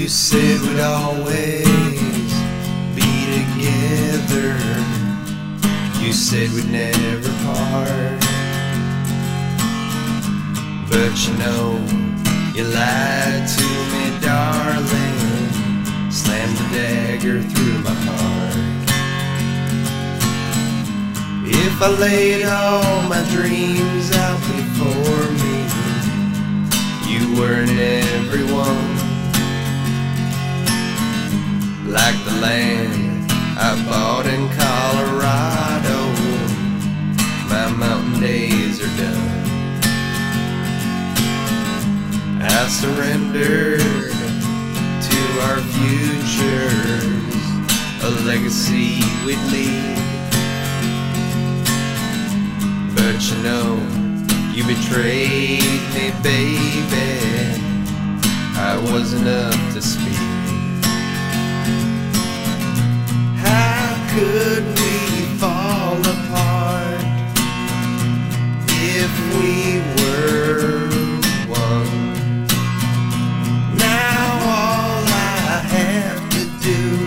You said we'd always be together. You said we'd never part. But you know, you lied to me, darling. Slammed the dagger through my heart. If I laid all my dreams out before me, you weren't everyone. Like the land I bought in Colorado, my mountain days are done. I surrendered to our futures, a legacy we'd leave. But you know, you betrayed me, baby. I wasn't up to speed. How could we fall apart if we were one? Now all I have to do